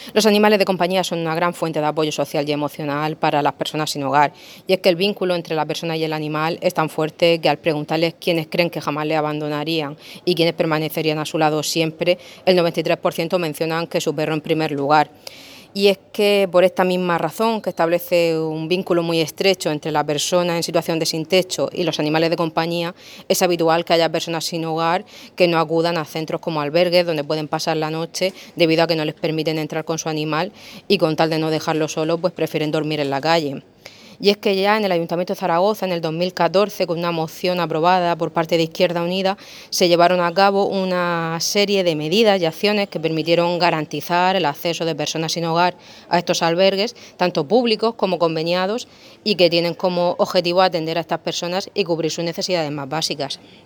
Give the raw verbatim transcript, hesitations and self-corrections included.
Los animales de compañía son una gran fuente de apoyo social y emocional para las personas sin hogar, y es que el vínculo entre la persona y el animal es tan fuerte que al preguntarles quiénes creen que jamás le abandonarían y quiénes permanecerían a su lado siempre, el noventa y tres por ciento mencionan que su perro en primer lugar. Y es que por esta misma razón, que establece un vínculo muy estrecho entre la persona en situación de sin techo y los animales de compañía, es habitual que haya personas sin hogar que no acudan a centros como albergues donde pueden pasar la noche debido a que no les permiten entrar con su animal y con tal de no dejarlo solo, pues prefieren dormir en la calle. Y es que ya en el Ayuntamiento de Zaragoza, en el dos mil catorce, con una moción aprobada por parte de Izquierda Unida, se llevaron a cabo una serie de medidas y acciones que permitieron garantizar el acceso de personas sin hogar a estos albergues, tanto públicos como conveniados, y que tienen como objetivo atender a estas personas y cubrir sus necesidades más básicas.